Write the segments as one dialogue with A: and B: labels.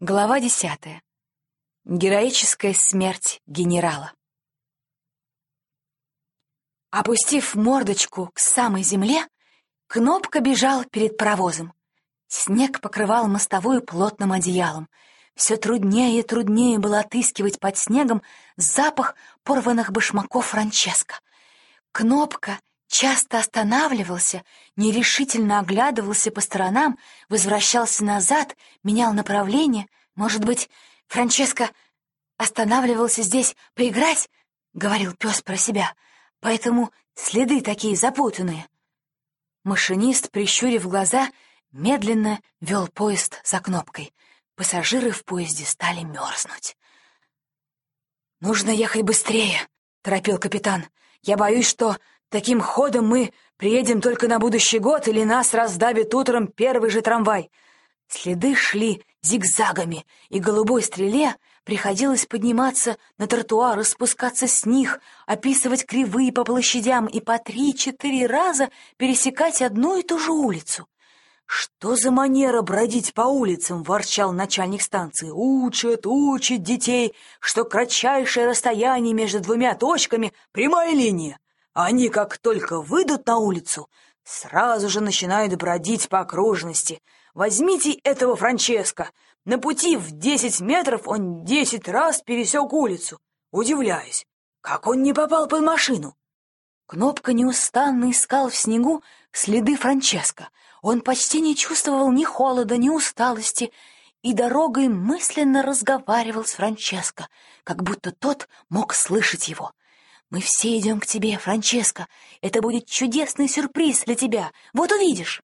A: Глава 10. Героическая смерть генерала. Опустив мордочку к самой земле, Кнопка бежал перед паровозом. Снег покрывал мостовую плотным одеялом. Все труднее и труднее было отыскивать под снегом запах порванных башмаков Франческо. Кнопка часто останавливался, нерешительно оглядывался по сторонам, возвращался назад, менял направление. Может быть, Франческо останавливался здесь поиграть, — говорил пес про себя, — поэтому следы такие запутанные. Машинист, прищурив глаза, медленно вел поезд за Кнопкой. Пассажиры в поезде стали мерзнуть. «Нужно ехать быстрее», — торопил капитан. «Я боюсь, что таким ходом мы приедем только на будущий год, или нас раздавит утром первый же трамвай». Следы шли зигзагами, и голубой стреле приходилось подниматься на тротуар и спускаться с них, описывать кривые по площадям и по 3-4 раза пересекать одну и ту же улицу. «Что за манера бродить по улицам?» — ворчал начальник станции. «Учат детей, что кратчайшее расстояние между двумя точками — прямая линия. Они, как только выйдут на улицу, сразу же начинают бродить по окружности. Возьмите этого Франческо. На пути в 10 метров он 10 раз пересек улицу. Удивляюсь, как он не попал под машину?» Кнопка неустанно искал в снегу следы Франческо. Он почти не чувствовал ни холода, ни усталости, и дорогой мысленно разговаривал с Франческо, как будто тот мог слышать его. «Мы все идем к тебе, Франческо. Это будет чудесный сюрприз для тебя. Вот увидишь».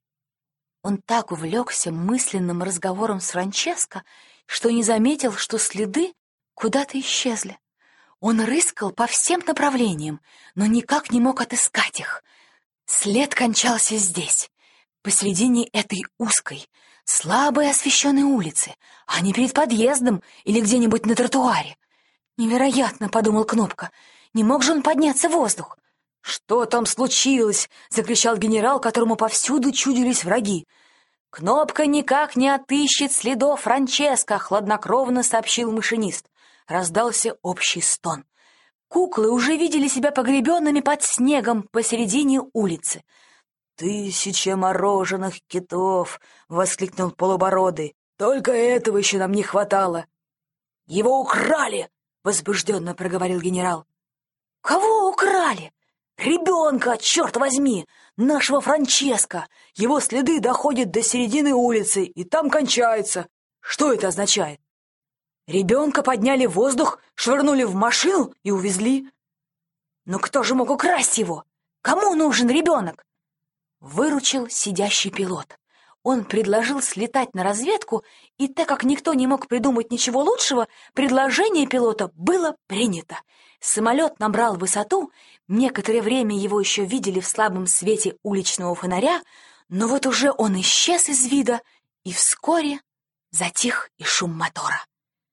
A: Он так увлекся мысленным разговором с Франческо, что не заметил, что следы куда-то исчезли. Он рыскал по всем направлениям, но никак не мог отыскать их. След кончался здесь, посредине этой узкой, слабо освещенной улицы, а не перед подъездом или где-нибудь на тротуаре. «Невероятно», — подумал Кнопка, — «не мог же он подняться в воздух?» «Что там случилось?» — закричал генерал, которому повсюду чудились враги. «Кнопка никак не отыщет следов Франческо», — хладнокровно сообщил машинист. Раздался общий стон. Куклы уже видели себя погребенными под снегом посередине улицы. «Тысяча мороженых китов!» — воскликнул Полубородый. «Только этого еще нам не хватало!» «Его украли!» — возбужденно проговорил генерал. «Кого украли?» «Ребенка, черт возьми! Нашего Франческо! Его следы доходят до середины улицы и там кончаются. Что это означает? Ребенка подняли в воздух, швырнули в машину и увезли. Но кто же мог украсть его? Кому нужен ребенок?» Выручил сидящий пилот. Он предложил слетать на разведку, и так как никто не мог придумать ничего лучшего, предложение пилота было принято. Самолет набрал высоту, некоторое время его еще видели в слабом свете уличного фонаря, но вот уже он исчез из вида, и вскоре затих и шум мотора.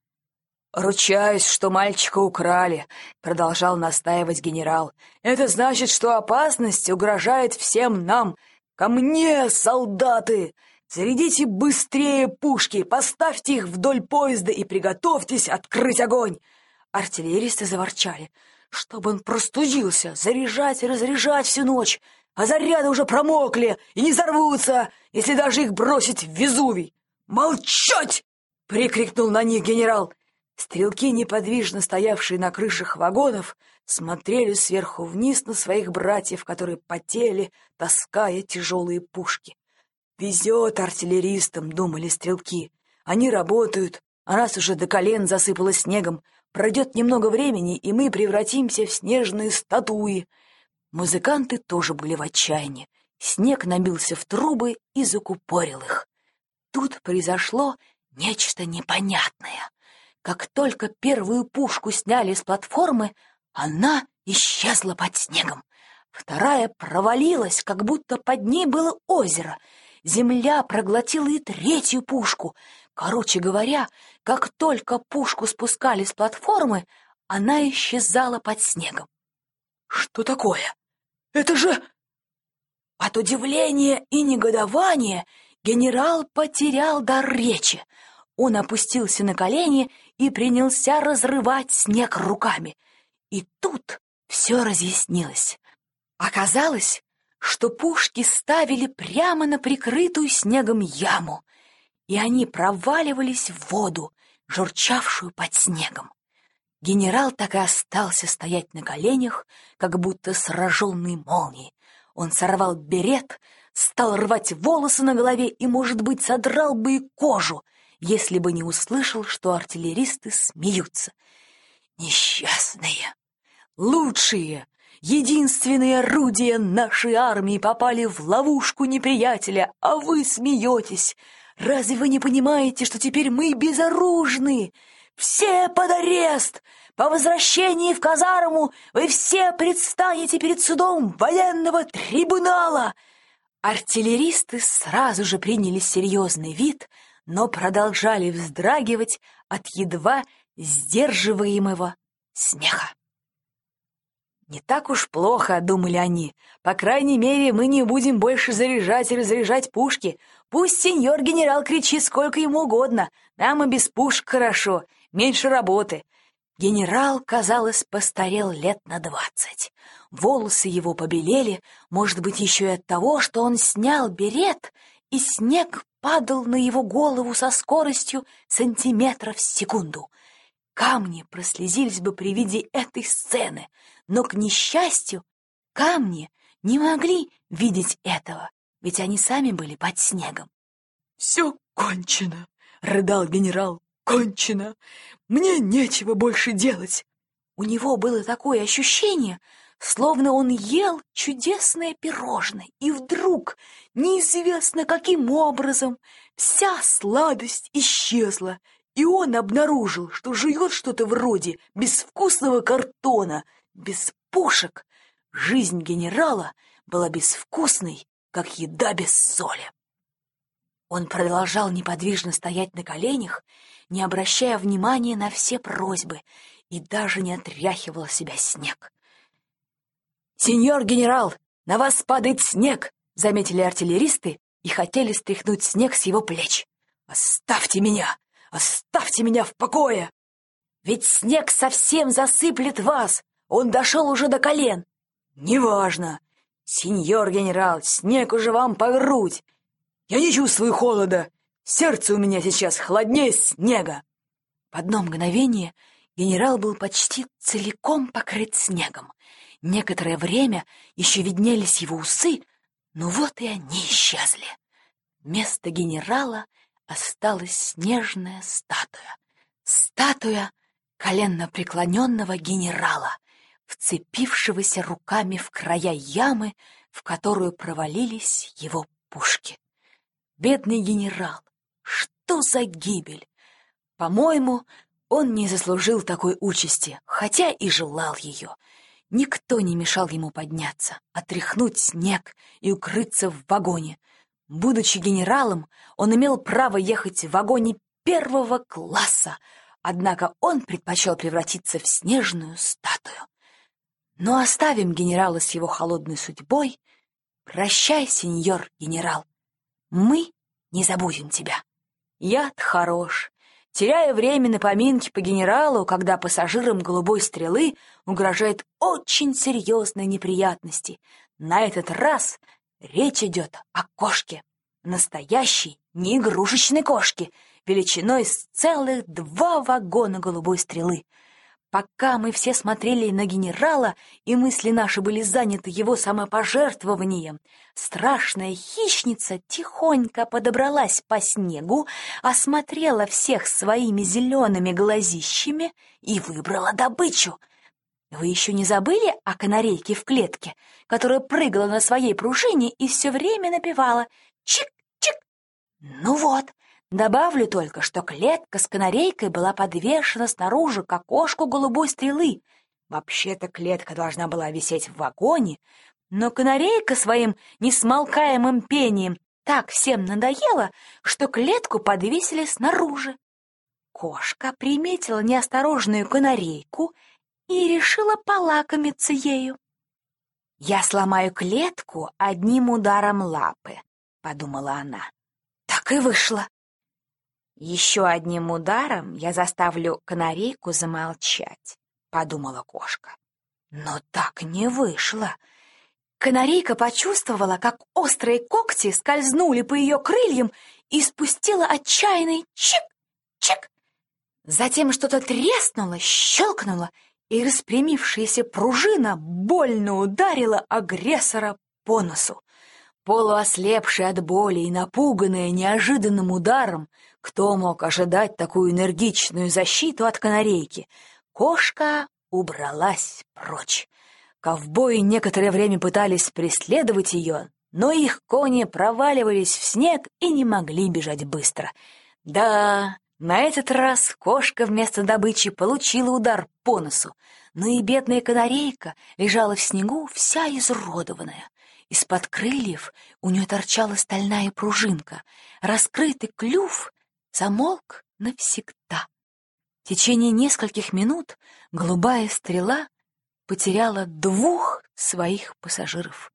A: «Ручаюсь, что мальчика украли», — продолжал настаивать генерал. «Это значит, что опасность угрожает всем нам. Ко мне, солдаты! Зарядите быстрее пушки, поставьте их вдоль поезда и приготовьтесь открыть огонь!» Артиллеристы заворчали. «Чтобы он простудился, заряжать и разряжать всю ночь, а заряды уже промокли и не взорвутся, если даже их бросить в Везувий!» «Молчать!» — прикрикнул на них генерал. Стрелки, неподвижно стоявшие на крышах вагонов, смотрели сверху вниз на своих братьев, которые потели, таская тяжелые пушки. «Везет артиллеристам», — думали стрелки. «Они работают, а нас уже до колен засыпало снегом. Пройдет немного времени, и мы превратимся в снежные статуи». Музыканты тоже были в отчаянии. Снег набился в трубы и закупорил их. Тут произошло нечто непонятное. Как только первую пушку сняли с платформы, она исчезла под снегом. Вторая провалилась, как будто под ней было озеро. Земля проглотила и третью пушку. Короче говоря, как только пушку спускали с платформы, она исчезала под снегом. «Что такое? Это же...» От удивления и негодования генерал потерял дар речи. Он опустился на колени и принялся разрывать снег руками. И тут все разъяснилось. Оказалось, что пушки ставили прямо на прикрытую снегом яму, и они проваливались в воду, журчавшую под снегом. Генерал так и остался стоять на коленях, как будто сраженный молнией. Он сорвал берет, стал рвать волосы на голове и, может быть, содрал бы и кожу, если бы не услышал, что артиллеристы смеются. «Несчастные! Лучшие, единственные орудия нашей армии попали в ловушку неприятеля, а вы смеетесь! Разве вы не понимаете, что теперь мы безоружны? Все под арест! По возвращении в казарму вы все предстанете перед судом военного трибунала!» Артиллеристы сразу же приняли серьезный вид, но продолжали вздрагивать от едва сдерживаемого смеха. «Не так уж плохо», — думали они. «По крайней мере, мы не будем больше заряжать и разряжать пушки. Пусть сеньор-генерал кричит сколько ему угодно. Нам и без пушек хорошо, меньше работы». Генерал, казалось, постарел лет на 20. Волосы его побелели, может быть, еще и от того, что он снял берет, и снег падал на его голову со скоростью сантиметров в секунду. Камни прослезились бы при виде этой сцены, но, к несчастью, камни не могли видеть этого, ведь они сами были под снегом. «Все кончено», — рыдал генерал, — «кончено. Мне нечего больше делать». У него было такое ощущение, словно он ел чудесное пирожное, и вдруг, неизвестно каким образом, вся сладость исчезла, и он обнаружил, что жует что-то вроде безвкусного картона, без пушек. Жизнь генерала была безвкусной, как еда без соли. Он продолжал неподвижно стоять на коленях, не обращая внимания на все просьбы, и даже не отряхивал с себя снег. «Сеньор генерал, на вас падает снег!» — заметили артиллеристы и хотели стряхнуть снег с его плеч. «Оставьте меня! Оставьте меня в покое! Ведь снег совсем засыплет вас! Он дошел уже до колен!» «Неважно! Сеньор генерал, снег уже вам по грудь! Я не чувствую холода! Сердце у меня сейчас холоднее снега!» В одно мгновение генерал был почти целиком покрыт снегом. Некоторое время еще виднелись его усы, но вот и они исчезли. Вместо генерала осталась снежная статуя. Статуя коленно-преклоненного генерала, вцепившегося руками в края ямы, в которую провалились его пушки. Бедный генерал! Что за гибель! По-моему, он не заслужил такой участи, хотя и желал ее. Никто не мешал ему подняться, отряхнуть снег и укрыться в вагоне. Будучи генералом, он имел право ехать в вагоне первого класса, однако он предпочел превратиться в снежную статую. Но оставим генерала с его холодной судьбой. Прощай, сеньор генерал. Мы не забудем тебя. Яд хорош. Теряя время на поминки по генералу, когда пассажирам «Голубой стрелы» угрожают очень серьезные неприятности. На этот раз речь идет о кошке. Настоящей, не игрушечной кошке, величиной с целых 2 вагона «Голубой стрелы». Пока мы все смотрели на генерала, и мысли наши были заняты его самопожертвованием, страшная хищница тихонько подобралась по снегу, осмотрела всех своими зелеными глазищами и выбрала добычу. Вы еще не забыли о канарейке в клетке, которая прыгала на своей пружине и все время напевала «чик-чик»? Ну вот. Добавлю только, что клетка с канарейкой была подвешена снаружи к окошку «Голубой стрелы». Вообще-то клетка должна была висеть в вагоне, но канарейка своим несмолкаемым пением так всем надоела, что клетку подвесили снаружи. Кошка приметила неосторожную канарейку и решила полакомиться ею. «Я сломаю клетку одним ударом лапы», — подумала она. Так и вышло. «Еще одним ударом я заставлю канарейку замолчать», — подумала кошка. Но так не вышло. Канарейка почувствовала, как острые когти скользнули по ее крыльям и спустила отчаянный чик-чик. Затем что-то треснуло, щелкнуло, и распрямившаяся пружина больно ударила агрессора по носу. Полуослепшая от боли и напуганная неожиданным ударом, кто мог ожидать такую энергичную защиту от канарейки, кошка убралась прочь. Ковбои некоторое время пытались преследовать ее, но их кони проваливались в снег и не могли бежать быстро. Да, на этот раз кошка вместо добычи получила удар по носу, но и бедная канарейка лежала в снегу вся изуродованная. Из-под крыльев у нее торчала стальная пружинка, раскрытый клюв замолк навсегда. В течение нескольких минут голубая стрела потеряла 2 своих пассажиров.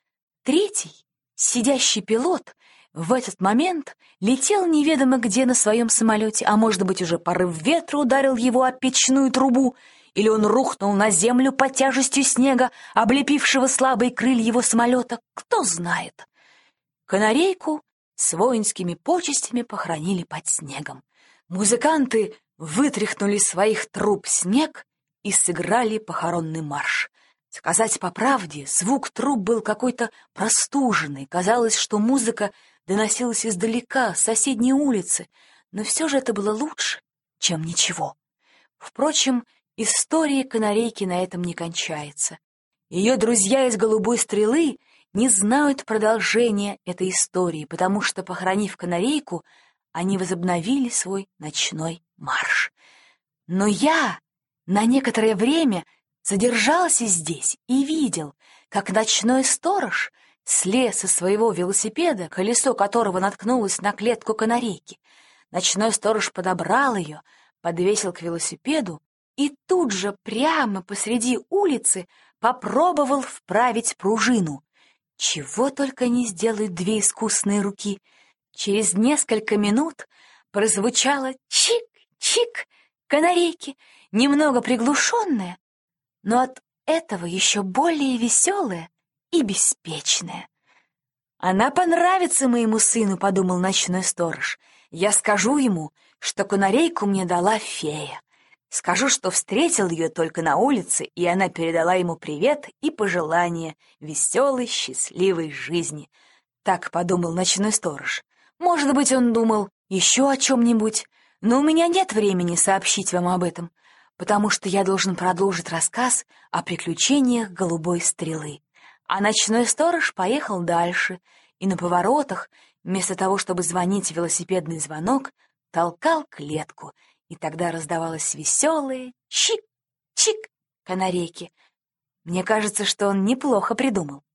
A: Третий, сидящий пилот, в этот момент летел неведомо где на своем самолете, а может быть, уже порыв ветра ударил его о печную трубу, или он рухнул на землю под тяжестью снега, облепившего слабые крылья его самолета, кто знает. Канарейку с воинскими почестями похоронили под снегом. Музыканты вытряхнули из своих труб снег и сыграли похоронный марш. Сказать по правде, звук труб был какой-то простуженный. Казалось, что музыка доносилась издалека, с соседней улицы, но все же это было лучше, чем ничего. Впрочем, история канарейки на этом не кончается. Ее друзья из «Голубой стрелы» не знают продолжения этой истории, потому что, похоронив канарейку, они возобновили свой ночной марш. Но я на некоторое время задержался здесь и видел, как ночной сторож слез со своего велосипеда, колесо которого наткнулось на клетку канарейки. Ночной сторож подобрал ее, подвесил к велосипеду и тут же прямо посреди улицы попробовал вправить пружину. Чего только не сделают 2 искусные руки. Через несколько минут прозвучало чик-чик канарейки, немного приглушенное, но от этого еще более веселое и беспечное. «Она понравится моему сыну», — подумал ночной сторож. «Я скажу ему, что канарейку мне дала фея. Скажу, что встретил ее только на улице, и она передала ему привет и пожелания веселой, счастливой жизни». Так подумал ночной сторож. Может быть, он думал еще о чем-нибудь, но у меня нет времени сообщить вам об этом, потому что я должен продолжить рассказ о приключениях голубой стрелы. А ночной сторож поехал дальше, и на поворотах, вместо того, чтобы звонить в велосипедный звонок, толкал клетку, и тогда раздавалось веселое чик-чик канарейки. Мне кажется, что он неплохо придумал.